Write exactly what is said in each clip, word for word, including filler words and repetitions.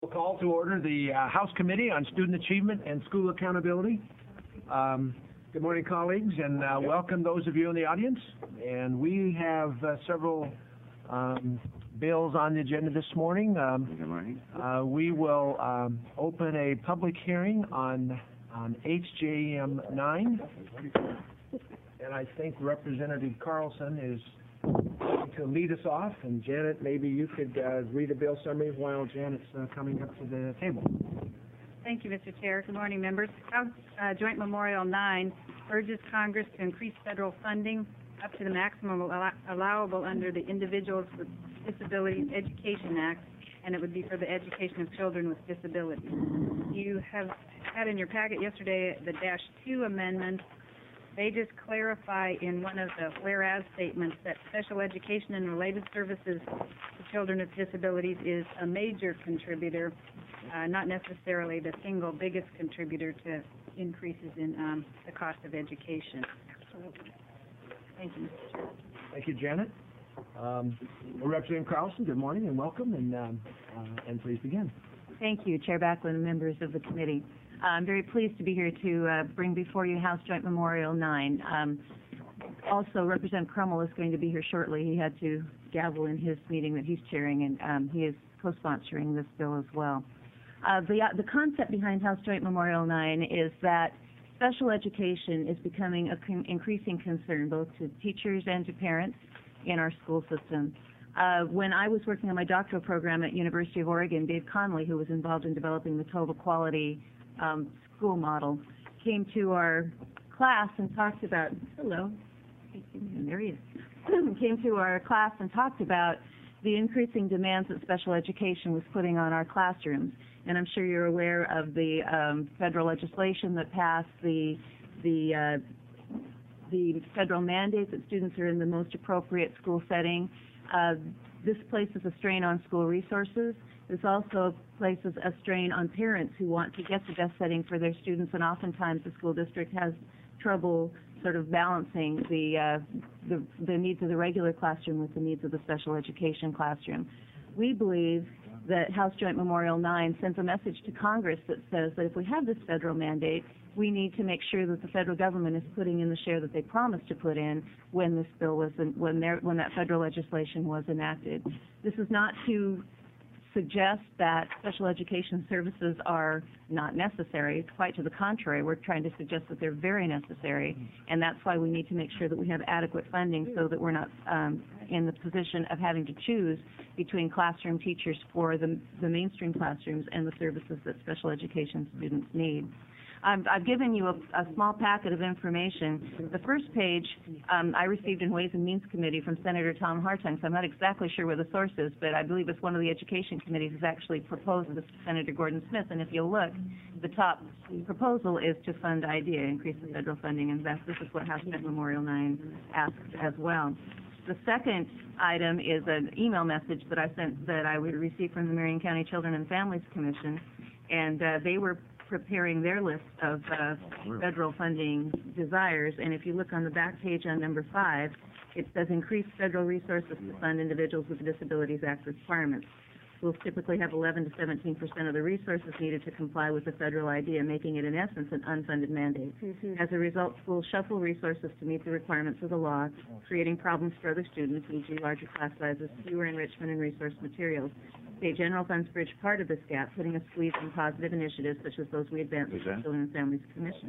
Call to order the uh, House Committee on Student Achievement and School Accountability. Um, good morning, colleagues, and uh, welcome those of you in the audience. And we have uh, several um, bills on the agenda this morning. Um, Good morning. uh, we will um, open a public hearing on, on H J M nine. And I think Representative Carlson is going to lead us off, and Janet, maybe you could uh, read a bill summary while Janet's uh, coming up to the table. Thank you, Mister Chair. Good morning, members. House uh, Joint Memorial nine urges Congress to increase federal funding up to the maximum allow allowable under the Individuals with Disabilities Education Act, and it would be for the education of children with disabilities. You have had in your packet yesterday the dash two amendment. They just clarify in one of the whereas statements that special education and related services to children with disabilities is a major contributor, uh, not necessarily the single biggest contributor to increases in um, the cost of education. Thank you, Mister Chair. Thank you, Janet. Um, Representative Carlson, good morning and welcome, and, um, uh, and please begin. Thank you, Chair Backlund and members of the committee. Uh, I'm very pleased to be here to uh, bring before you House Joint Memorial nine. Um, also, Representative Crummell is going to be here shortly. He had to gavel in his meeting that he's chairing, and um, he is co-sponsoring this bill as well. Uh, the, uh, the concept behind House Joint Memorial nine is that special education is becoming an con increasing concern both to teachers and to parents in our school system. Uh, when I was working on my doctoral program at University of Oregon, Dave Conley, who was involved in developing the total quality Um, school model, came to our class and talked about, hello, there he is, came to our class and talked about the increasing demands that special education was putting on our classrooms. And I'm sure you're aware of the um, federal legislation that passed, the, the, uh, the federal mandate that students are in the most appropriate school setting. Uh, this places a strain on school resources. This also places a strain on parents who want to get the best setting for their students, and oftentimes the school district has trouble sort of balancing the, uh, the, the needs of the regular classroom with the needs of the special education classroom. We believe that House Joint Memorial nine sends a message to Congress that says that if we have this federal mandate, we need to make sure that the federal government is putting in the share that they promised to put in when this bill was, in, when, there, when that federal legislation was enacted. This is not to suggest that special education services are not necessary. Quite to the contrary, we're trying to suggest that they're very necessary, and that's why we need to make sure that we have adequate funding so that we're not um, in the position of having to choose between classroom teachers for the, the mainstream classrooms and the services that special education students need. I've, I've given you a, a small packet of information. The first page um, I received in Ways and Means Committee from Senator Tom Hartung, so I'm not exactly sure where the source is, but I believe it's one of the education committees has actually proposed this to Senator Gordon Smith. And if you look, the top proposal is to fund IDEA, increase the federal funding, and that's, this is what House Joint Memorial nine asks as well. The second item is an email message that I sent that I would receive from the Marion County Children and Families Commission, and uh, they were preparing their list of uh, federal funding desires, and if you look on the back page on number five, it says increase federal resources to fund Individuals with Disabilities Act requirements. Schools typically have eleven to seventeen percent of the resources needed to comply with the federal IDEA, making it in essence an unfunded mandate. Mm-hmm. As a result, schools shuffle resources to meet the requirements of the law, creating problems for other students, for example larger class sizes, fewer enrichment and resource materials. State general funds bridge part of this gap, putting a squeeze on positive initiatives such as those we advanced with the Children and Families Commission.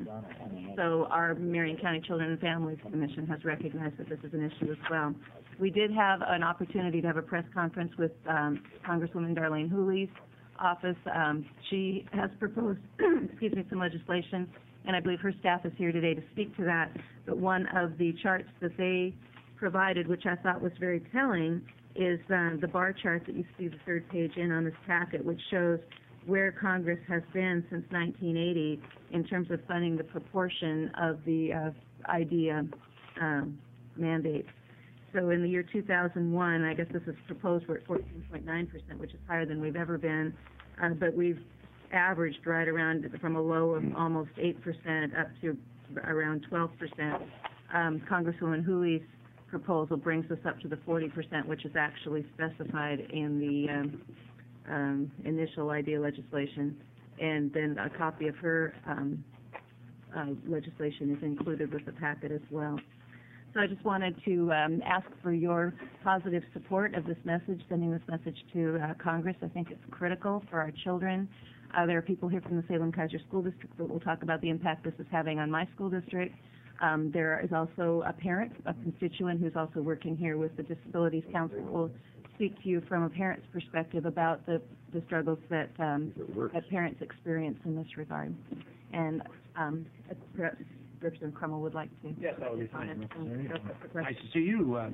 So our Marion County Children and Families Commission has recognized that this is an issue as well. We did have an opportunity to have a press conference with um, Congresswoman Darlene Hooley's office. Um, she has proposed, excuse me, some legislation, and I believe her staff is here today to speak to that. But one of the charts that they provided, which I thought was very telling, is uh, the bar chart that you see the third page in on this packet, which shows where Congress has been since nineteen eighty in terms of funding the proportion of the uh, IDEA um, mandates. So in the year two thousand one, I guess this is proposed, we're at fourteen point nine percent, which is higher than we've ever been, uh, but we've averaged right around from a low of almost eight percent up to around twelve percent. Um, Congresswoman Hooley's proposal brings us up to the forty percent, which is actually specified in the um, um, initial idea legislation, and then a copy of her um, uh, legislation is included with the packet as well. So I just wanted to um, ask for your positive support of this message, sending this message to uh, Congress. I think it's critical for our children. Uh, there are people here from the Salem-Keizer School District that will talk about the impact this is having on my school district. Um, there is also a parent, a constituent who's also working here with the Disabilities Council who will speak to you from a parent's perspective about the, the struggles that, um, that parents experience in this regard. And um, perhaps Representative Crummell would like to. Yes, that would be fine. Nice Nice to see you. Uh,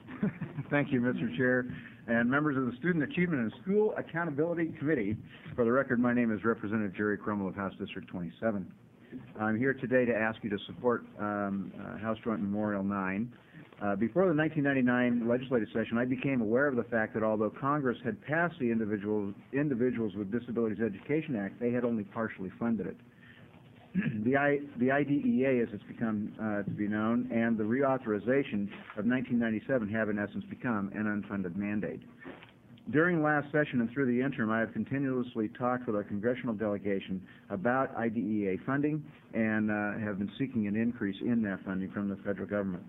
Thank you, Mister Chair, and members of the Student Achievement and School Accountability Committee. For the record, my name is Representative Jerry Crummell of House District twenty-seven. I'm here today to ask you to support um, uh, House Joint Memorial nine. Uh, before the nineteen ninety-nine legislative session, I became aware of the fact that although Congress had passed the Individuals, Individuals with Disabilities Education Act, they had only partially funded it. The, I, the I D E A, as it's become uh, to be known, and the reauthorization of nineteen ninety-seven have in essence become an unfunded mandate. During last session and through the interim, I have continuously talked with our congressional delegation about I D E A funding and uh, have been seeking an increase in that funding from the federal government.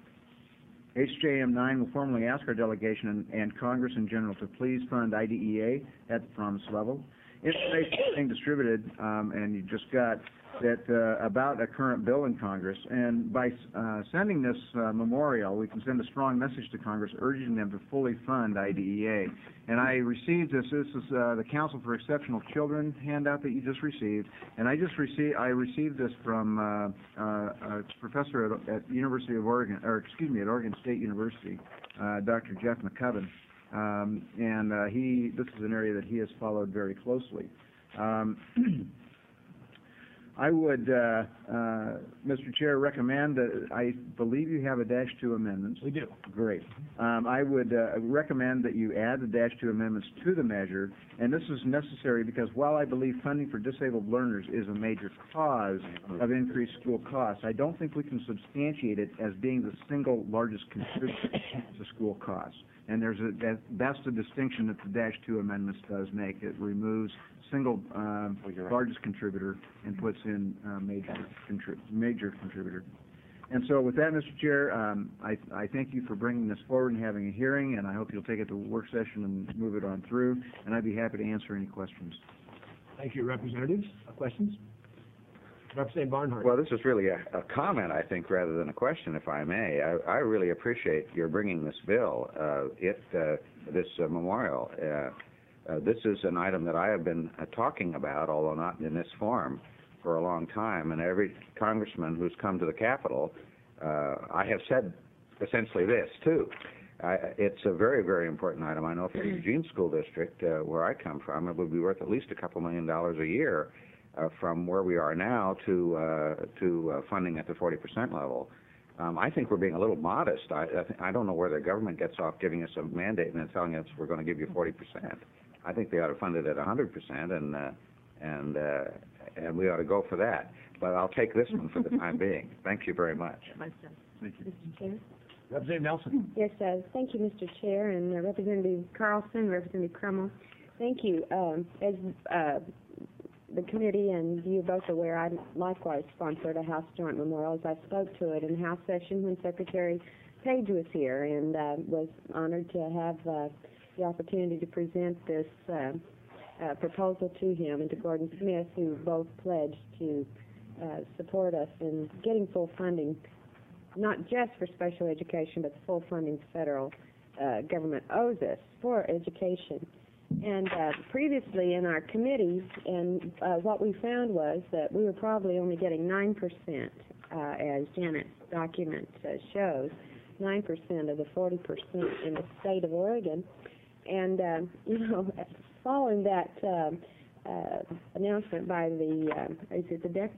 H J M nine will formally ask our delegation and, and Congress in general to please fund I D E A at the promised level. Information is being distributed, um, and you just got that uh, about a current bill in Congress, and by uh, sending this uh, memorial, we can send a strong message to Congress urging them to fully fund I D E A. And I received this, this is uh, the Council for Exceptional Children handout that you just received, and I just received, I received this from uh, uh, a professor at, at University of Oregon, or excuse me, at Oregon State University, uh, Doctor Jeff McCubbin, um, and uh, he, this is an area that he has followed very closely. Um, I would, uh, uh, Mister Chair, recommend that, I believe you have a dash two amendments. we do. Great. Um, I would uh, recommend that you add the dash two amendments to the measure, and this is necessary because while I believe funding for disabled learners is a major cause of increased school costs, I don't think we can substantiate it as being the single largest contributor to school costs. And there's a, that, that's the distinction that the dash two amendments does make. It removes single um, largest contributor and puts in uh, major contrib major contributor. And so with that, Mister Chair, um, I, I thank you for bringing this forward and having a hearing, and I hope you'll take it to work session and move it on through, and I'd be happy to answer any questions. Thank you, representatives. Uh, questions? Representative Barnhart. Well, this is really a, a comment, I think, rather than a question, if I may. I, I really appreciate your bringing this bill, uh, it, uh, this uh, memorial. Uh, uh, this is an item that I have been uh, talking about, although not in this form, for a long time. And every congressman who's come to the Capitol, uh, I have said essentially this, too. I, it's a very, very important item. I know for the Eugene School District, uh, where I come from, it would be worth at least a couple million dollars a year Uh, from where we are now to uh, to uh, funding at the forty percent level. Um, I think we're being a little modest. I, I, th I don't know where the government gets off giving us a mandate and then telling us we're going to give you forty percent. I think they ought to fund it at one hundred percent, and uh, and uh, and we ought to go for that. But I'll take this one for the time being. Thank you very much. Thank you. Mister Chair? Representative Nelson. Yes, uh, thank you, Mister Chair, and uh, Representative Carlson, Representative Crummell. Thank you. Um, as uh, the committee and you both aware, I likewise sponsored a House Joint Memorial as I spoke to it in House session when Secretary Page was here, and uh, was honored to have uh, the opportunity to present this uh, uh, proposal to him and to Gordon Smith, who both pledged to uh, support us in getting full funding, not just for special education, but the full funding the federal uh, government owes us for education. And uh, previously in our committee, and uh, what we found was that we were probably only getting nine percent, uh, as Janet's document uh, shows, nine percent of the forty percent in the state of Oregon. And, uh, you know, following that uh, uh, announcement by the, uh, is it the de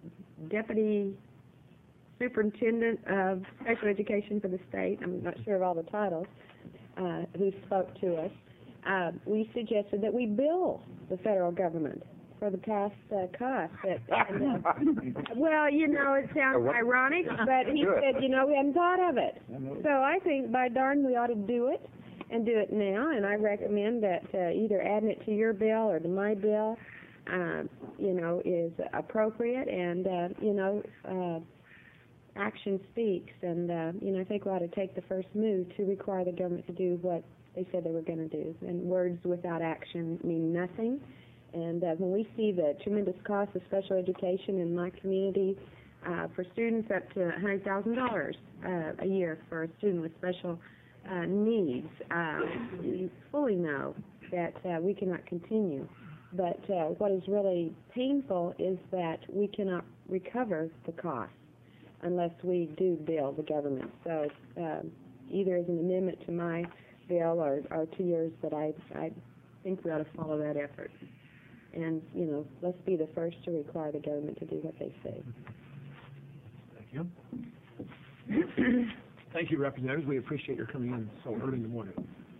Deputy Superintendent of Special Education for the state, I'm not sure of all the titles, uh, who spoke to us, Uh, we suggested that we bill the federal government for the past uh, costs. That, and, uh, well, you know, it sounds ironic, but he said, you know, we hadn't thought of it. So I think by darn we ought to do it. and do it now, and I recommend that uh, either adding it to your bill or to my bill, uh, you know, is appropriate, and, uh, you know, uh, action speaks, and, uh, you know, I think we ought to take the first move to require the government to do what they said they were going to do. And words without action mean nothing. And uh, when we see the tremendous cost of special education in my community, uh, for students up to one hundred thousand dollars uh, a year for a student with special uh, needs, uh, you fully know that uh, we cannot continue. But uh, what is really painful is that we cannot recover the cost unless we do bill the government. So uh, either as an amendment to my bill or, or to yours, but I, I think we ought to follow that effort. And, you know, let's be the first to require the government to do what they say. Thank you. Thank you, Representatives. We appreciate your coming in so early in the morning.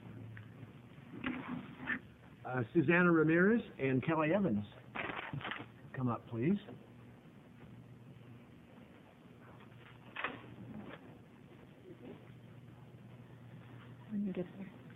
Uh, Susanna Ramirez and Kelly Evans, come up, please. When you get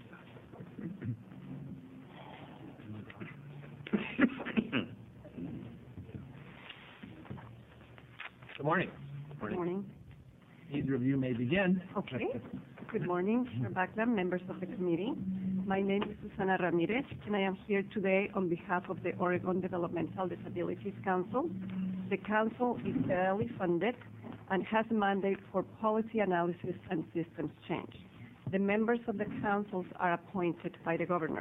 Good morning. Good morning. Either of you may begin. Okay. Good morning, Mister Backlund, members of the committee. My name is Susana Ramirez, and I am here today on behalf of the Oregon Developmental Disabilities Council. The council is federally funded and has a mandate for policy analysis and systems change. The members of the councils are appointed by the governor.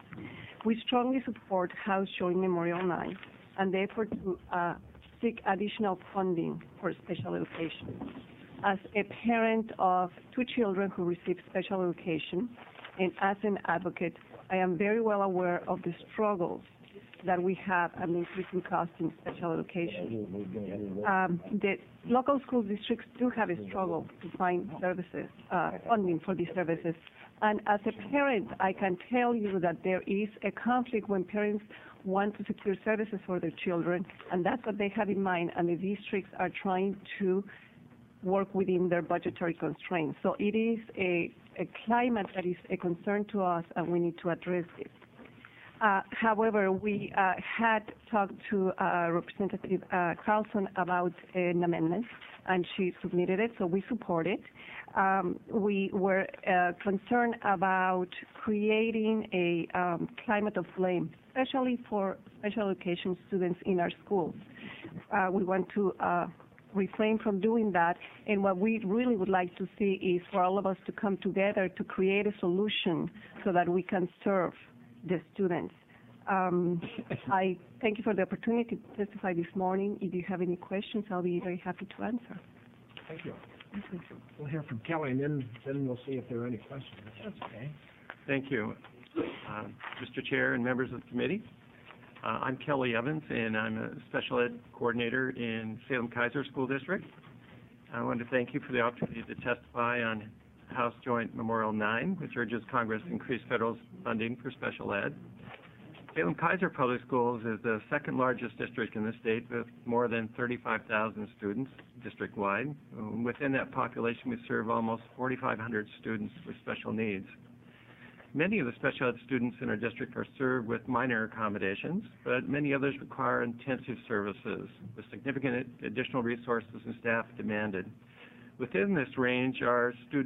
We strongly support House Joint Memorial nine and the effort to uh, seek additional funding for special education. As a parent of two children who receive special education and as an advocate, I am very well aware of the struggles that we have and the increasing costs in special education. Um, the local school districts do have a struggle to find services, uh, funding for these services. And as a parent, I can tell you that there is a conflict when parents want to secure services for their children, and that's what they have in mind, and the districts are trying to work within their budgetary constraints. So it is a, a climate that is a concern to us, and we need to address it. Uh, however, we uh, had talked to uh, Representative uh, Carlson about an amendment, and she submitted it, so we support it. Um, we were uh, concerned about creating a um, climate of blame, especially for special education students in our schools. Uh, we want to uh, refrain from doing that, and what we really would like to see is for all of us to come together to create a solution so that we can serve the students. Um, I thank you for the opportunity to testify this morning. If you have any questions, I'll be very happy to answer. Thank you. We'll hear from Kelly, and then, then we'll see if there are any questions. That's okay. Thank you, uh, Mister Chair and members of the committee. Uh, I'm Kelly Evans, and I'm a special ed coordinator in Salem-Keizer School District. I want to thank you for the opportunity to testify on House Joint Memorial nine, which urges Congress to increase federal funding for special ed. Salem-Keizer Public Schools is the second largest district in the state with more than thirty-five thousand students district-wide. Within that population, we serve almost forty-five hundred students with special needs. Many of the special ed students in our district are served with minor accommodations, but many others require intensive services with significant additional resources and staff demanded. Within this range are students